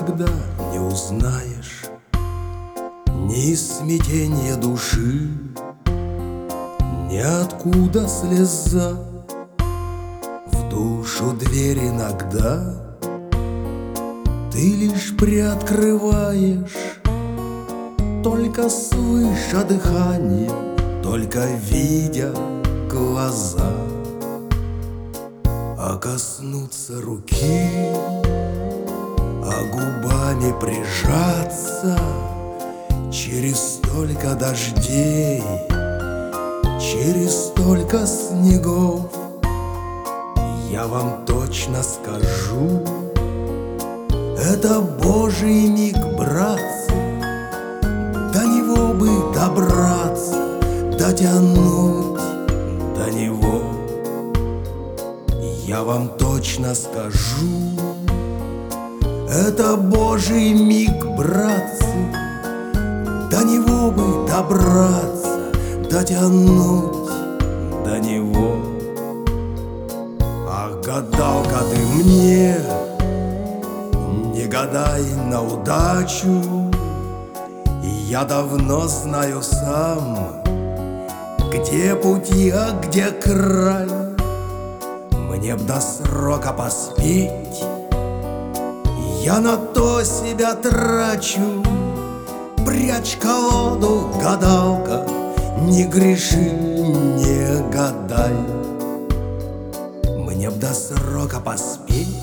никогда не узнаешь ни смятения души, ниоткуда слеза. В душу дверь иногда ты лишь приоткрываешь, только слыша дыхание, только видя глаза. А коснуться руки, а губами прижаться через столько дождей, через столько снегов, я вам точно скажу, это Божий миг, братцы, до него бы добраться, дотянуть до него. Я вам точно скажу, это Божий миг, братцы, до него бы добраться, дотянуть до него. Ах, гадалка ты мне, не гадай на удачу, я давно знаю сам, где пути, а где край. Мне б до срока поспеть, я на то себя трачу. Прячь колоду, гадалка, не греши, не гадай. Мне б до срока поспеть,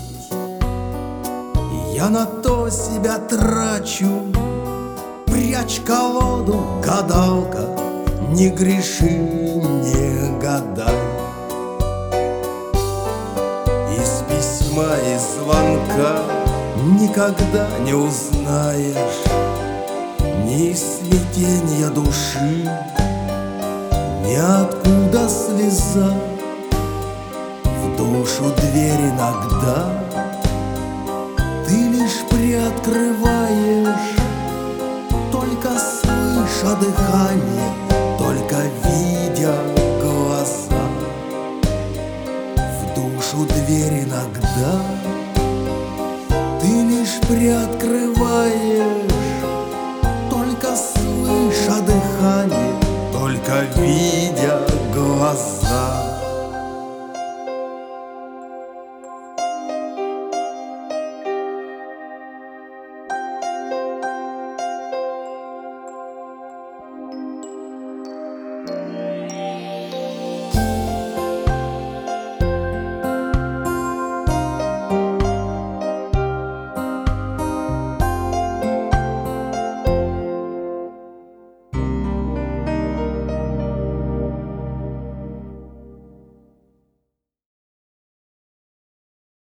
я на то себя трачу. Прячь колоду, гадалка, не греши, не гадай. Из письма, из звонка никогда не узнаешь ни смятения души, ниоткуда слеза. В душу дверь иногда ты лишь приоткрываешь, только слыша дыхание, только видя глаза. В душу дверь иногда ты лишь приоткрываешь, только слыша дыхание, только видя глаза.